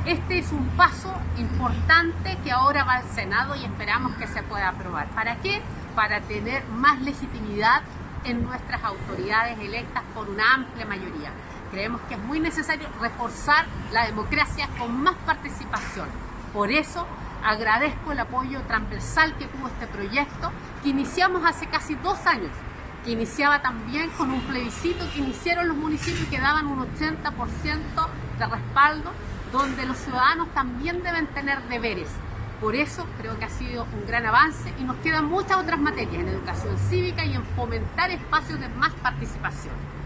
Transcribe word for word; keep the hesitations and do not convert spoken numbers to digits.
Este es un paso importante que ahora va al Senado y esperamos que se pueda aprobar. ¿Para qué? Para tener más legitimidad en nuestras autoridades electas por una amplia mayoría. Creemos que es muy necesario reforzar la democracia con más participación. Por eso agradezco el apoyo transversal que tuvo este proyecto, que iniciamos hace casi dos años, que iniciaba también con un plebiscito que iniciaron los municipios y que daban un ochenta por ciento de respaldo, donde los ciudadanos también deben tener deberes. Por eso creo que ha sido un gran avance y nos quedan muchas otras materias en educación cívica y en fomentar espacios de más participación.